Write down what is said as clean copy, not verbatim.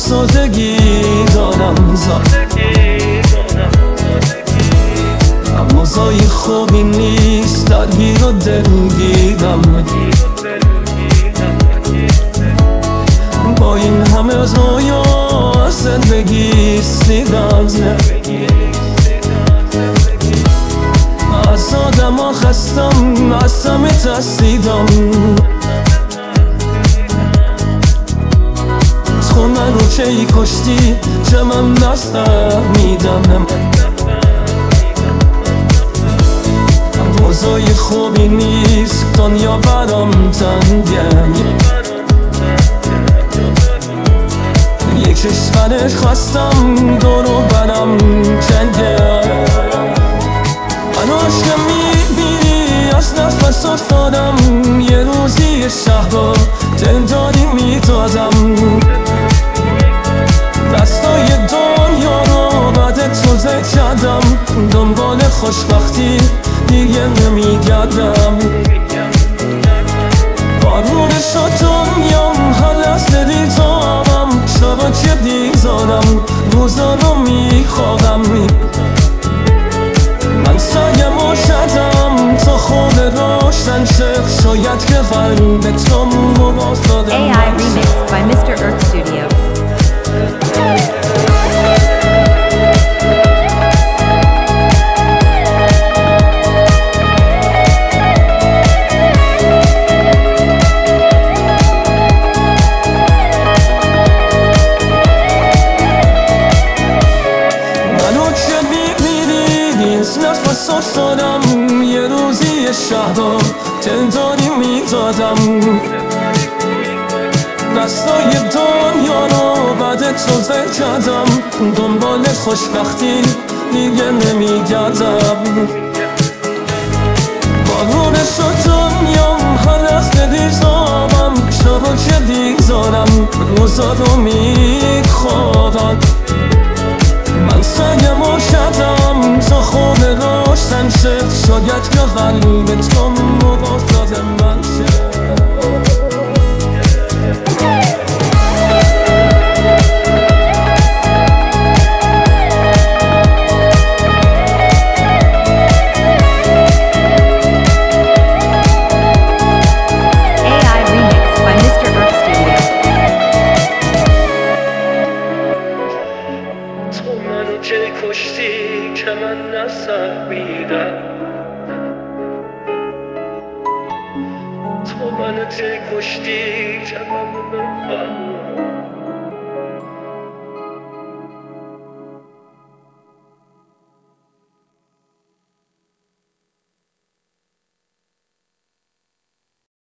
سادگی دارم اما زای خوبی نیست درگیر و دلگیرم با این همه رویا از زندگی سیدم از آدم ها خستم از همه ترسیدم تو من رو چه ای کشتی چه من نفهمیدم روزای خوبی نیست دنیا برام تنگه یک کشورش خواستم دورو برم جنگه من عشق میبینی از نفس افتادم یه روزی شهر رو دلداری میدادم دستای دنیا رو بعد تو زد کردم دنبال خوشبختی دیگه نمیگردم بارونش رو دنیام هر از دلی تابم شبا که دیزارم روزا رو میخوابم من سعیم و شدم تا خود روشن شد شاید که قلب تو مباز دادم AI remixed by Mr. Erk Studio. نفس افتادم یه روزی شهر رو دلداری میدادم دستای دنیا رو بعد تو زد کردم دنبال خوشبختی دیگه نمیگردم بارونش رو دنیام هر از دلیزابم شبا که دیگذارم روزا رو میخوابم من سعیم و شدم تا خود روشن شد شاید که قلب تو مباز داده من شد چه کشتی که من نفهمیدم تو منو چه کشتی که من نفهمیدم